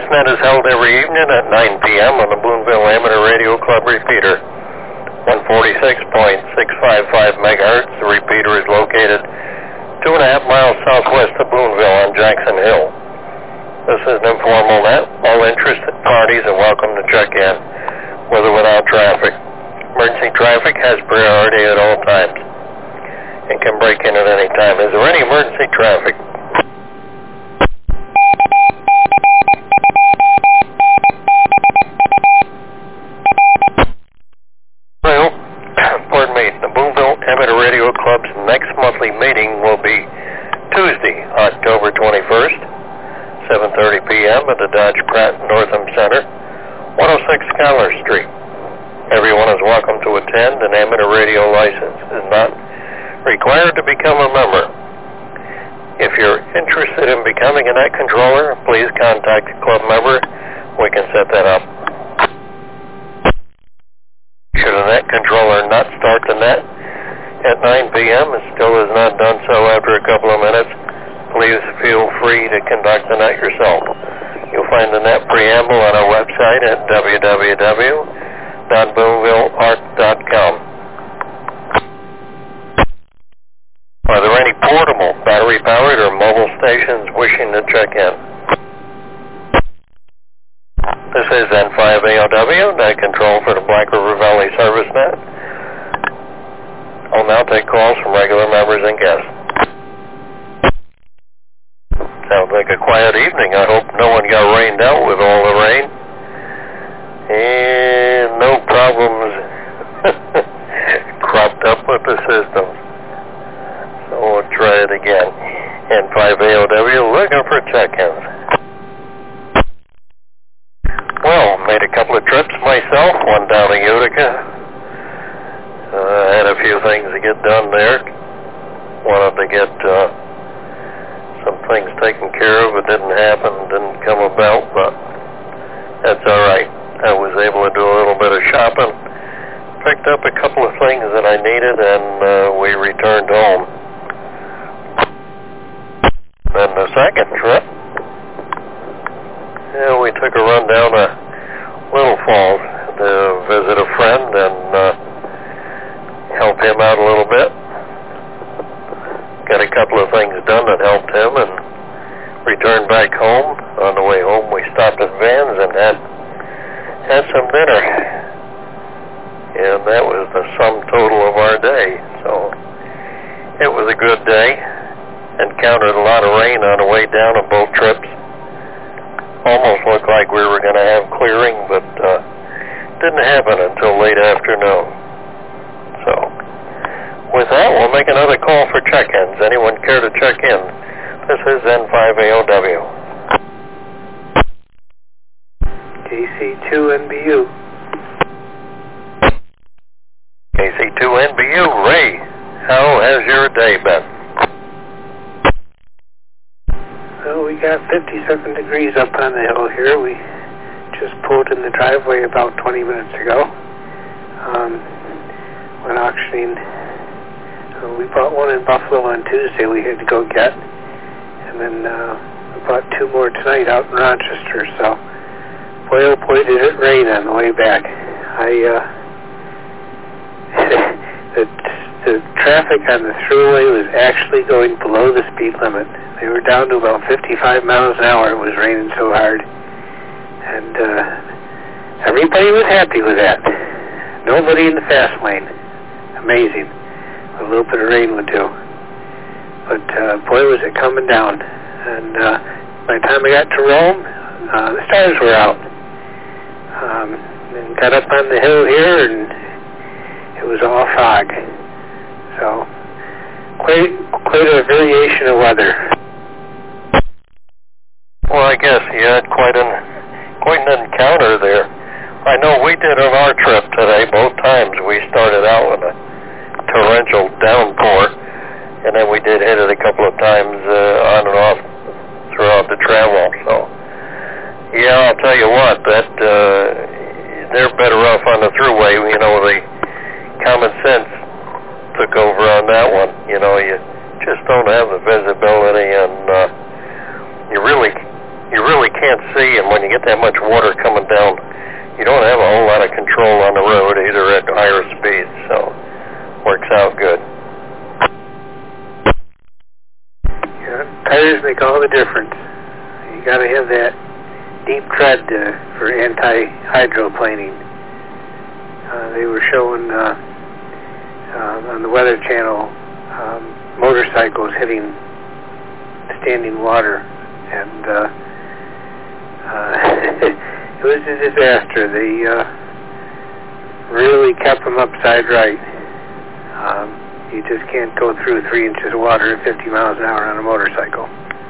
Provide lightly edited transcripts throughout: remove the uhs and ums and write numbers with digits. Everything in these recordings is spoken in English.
ServiceNet is held every evening at 9 p.m. on the Boonville Amateur Radio Club repeater, 146.655 megahertz. The repeater is located 2.5 miles southwest of Boonville on Jackson Hill. This is an informal net. All interested parties are welcome to check in, with or without traffic. Emergency traffic has priority at all times and can break in at any time. Is there any emergency traffic? Well, pardon me, the Boonville Amateur Radio Club's next monthly meeting will be Tuesday, October 21st, 7:30 p.m. at the Dodge Pratt Northam Center, 106 Schuyler Street. Everyone is welcome to attend. An amateur radio license is not required to become a member. If you're interested in becoming a net controller, please contact a club member. We can set that up. Should a net controller not start the net at 9 p.m. and still has not done so after a couple of minutes, please feel free to conduct the net yourself. You'll find the net preamble on our website at www.boonvillearc.com. Are there any portable, battery-powered, or mobile stations wishing to check in? This is N5AOW, net control for the Black River Valley ServiceNet. I'll now take calls from regular members and guests. Sounds like a quiet evening. I hope no one got rained out with all the rain. And no problems cropped up with the system. So we'll try it again. N5AOW, looking for check-ins. Well, made a couple of trips myself, one down to Utica. Had a few things to get done there. Wanted to get some things taken care of. It didn't happen, didn't come about, but that's all right. I was able to do a little bit of shopping, picked up a couple of things that I needed, and we returned home. Then the second trip, we took a run down to Little Falls to visit a friend and help him out a little bit. Got a couple of things done that helped him and returned back home. On the way home, we stopped at Vans and had some dinner. And that was the sum total of our day. So it was a good day. Encountered a lot of rain on the way down on both trips. Almost looked like we were going to have clearing, but didn't happen until late afternoon. So with that, we'll make another call for check-ins. Anyone care to check in? This is N5AOW. KC2NBU. KC2NBU, Ray, how has your day been? Well, we got 57 degrees up on the hill here. We just pulled in the driveway about 20 minutes ago. Went auctioning. We bought one in Buffalo on Tuesday we had to go get. And then we bought two more tonight out in Rochester. So, boy, oh boy, did it rain on the way back. The traffic on the thruway was actually going below the speed limit. They were down to about 55 miles an hour. It was raining so hard. And everybody was happy with that. Nobody in the fast lane. Amazing. A little bit of rain would do. But boy, was it coming down. And by the time I got to Rome, the stars were out. And got up on the hill here, and it was all fog. So quite a variation of weather. Well, I guess you had quite an encounter there. I know we did on our trip today. Both times we started out with a torrential downpour, and then we did hit it a couple of times on and off throughout the travel. So, yeah, I'll tell you what, that they're better off on the thruway. You know, the common sense took over on that one. You know, you just don't have the visibility, and you really you really can't see, and when you get that much water coming down, you don't have a whole lot of control on the road, either at higher speeds, so works out good. Yeah, tires make all the difference. You got to have that deep tread for anti-hydroplaning. They were showing on the Weather Channel motorcycles hitting standing water, and it was a disaster. They really kept them upside right. You just can't go through 3 inches of water at 50 miles an hour on a motorcycle.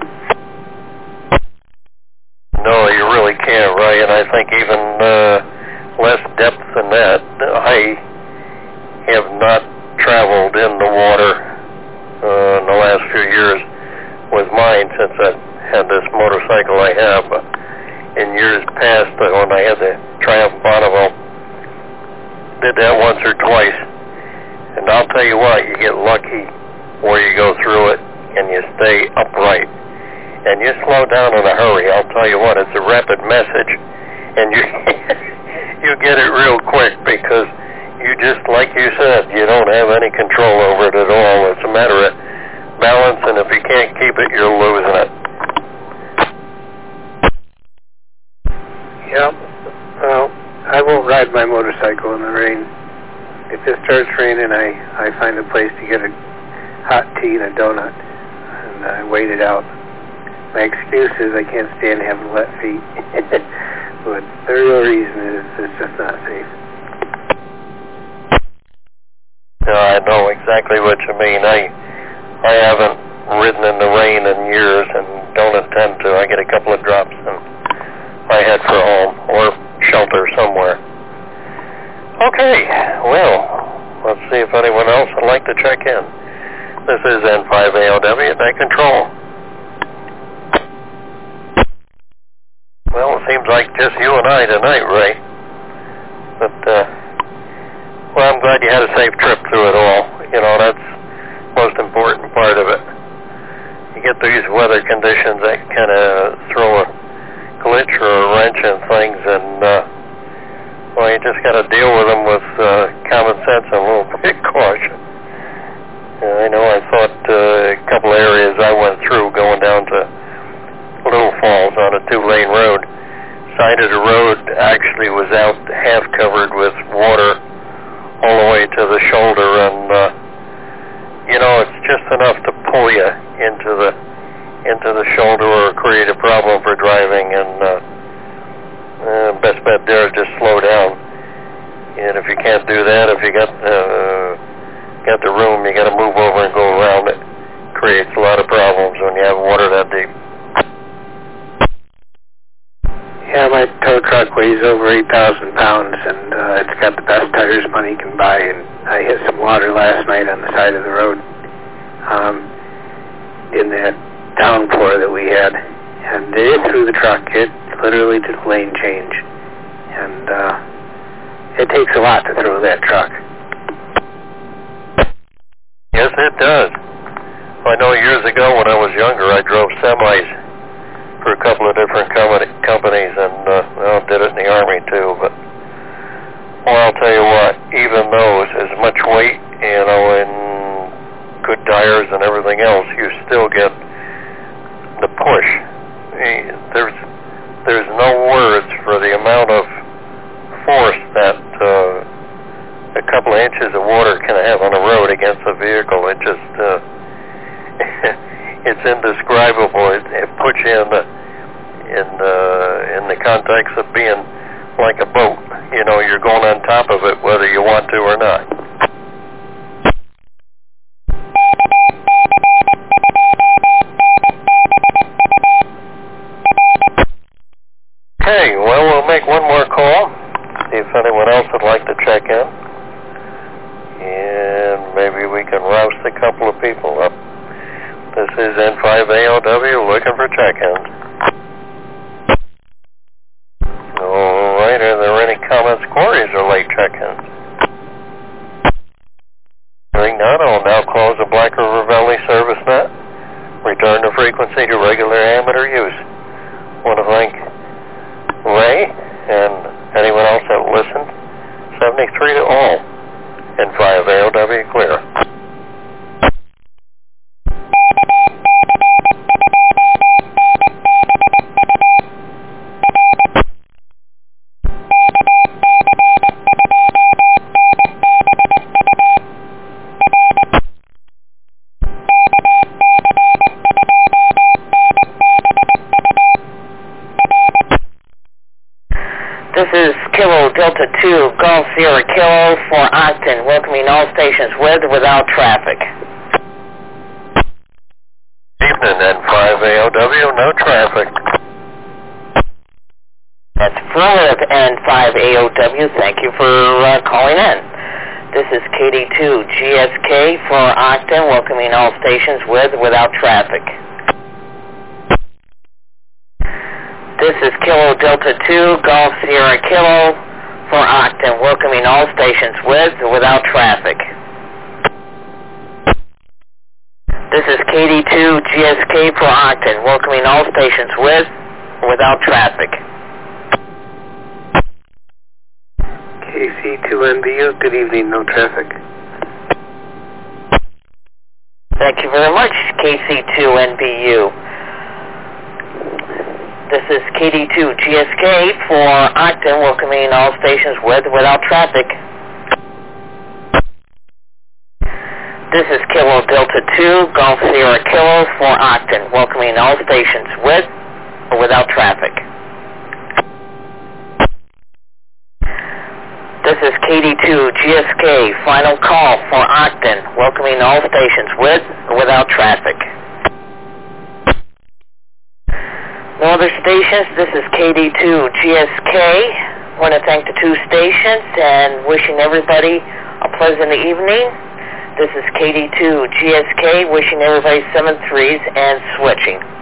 No, you really can't, right? And I think even less depth than that. I have not traveled in the water in the last few years with mine since I had this motorcycle I have. But in years past, when I had the Triumph Bonneville, did that once or twice. And I'll tell you what, you get lucky where you go through it and you stay upright. And you slow down in a hurry. I'll tell you what, it's a rapid message. And you get it real quick because you just, like you said, you don't have any control over it at all. It's a matter of balance, and if you can't keep it, you're losing it. Yep. Well, I won't ride my motorcycle in the rain. If it starts raining, I find a place to get a hot tea and a donut, and I wait it out. My excuse is I can't stand having wet feet, but the real reason is it's just not safe. No, I know exactly what you mean. I haven't ridden in the rain in years and don't intend to. I get a couple of drops and I head for home or shelter somewhere. Okay, well, let's see if anyone else would like to check in. This is N5ALW at Control. Well, it seems like just you and I tonight, Ray. But, well, I'm glad you had a safe trip through it all. You know, that's the most important part of it. You get these weather conditions that kind of throw a glitch or a wrench in things, and, well, you just got to deal with them with common sense and a little bit of caution. I know I thought a couple areas I went through going down to Little Falls on a 2-lane road. Side of the road actually was out half covered with water all the way to the shoulder, and you know, it's just enough to pull you into the shoulder or create a problem for driving, and best bet there is just slow down. And if you can't do that, if you got the room, you got to move over and go around it. Creates a lot of problems when you have water that deep. Yeah, my tow truck weighs over 8,000 pounds, and it's got the best tires money can buy, and I hit some water last night on the side of the road in that downpour that we had, and it threw the truck. It literally did lane change, and it takes a lot to throw that truck. Yes, it does. I know years ago when I was younger, I drove semis for a couple of different companies, and well, did it in the Army too. But well, I'll tell you what, even those, as much weight, you know, and good tires and everything else, you still get the push. There's no words for the amount of force that a couple of inches of water can have on a road against a vehicle. It just it's indescribable. It puts you in the context of being like a boat. You know, you're going on top of it whether you want to or not. Okay, well, we'll make one more call. See if anyone else would like to check in. And maybe we can roust a couple of people up. This is N5ALW looking for check-ins. All right, are there any comments, queries, or late check-ins? Hearing none, I'll now close the Black River Valley service net. Return the frequency to regular amateur use. 102.3 want to thank Ray and anyone else that listened. 73 to all, and 5 AOW clear. This is Kilo Delta 2, Golf Sierra Kilo for Octon, welcoming all stations with or without traffic. Evening, and 5 AOW, no traffic. That's affirmative, and 5 AOW, thank you for calling in. This is KD2 GSK for Octon, welcoming all stations with or without traffic. This is Kilo Delta 2, Golf Sierra Kilo for Octon, welcoming all stations with or without traffic. This is KD2 GSK for Octon, welcoming all stations with or without traffic. KC2NBU, good evening, no traffic. Thank you very much, KC2NBU. This is KD2 GSK for Octon, welcoming all stations with or without traffic. This is Kilo Delta 2, Golf Sierra Kilo for Octon, welcoming all stations with or without traffic. This is KD2 GSK, final call for Octon, welcoming all stations with or without traffic. No other stations. This is KD2 GSK. I want to thank the two stations and wishing everybody a pleasant evening. This is KD2 GSK wishing everybody 7-3s and switching.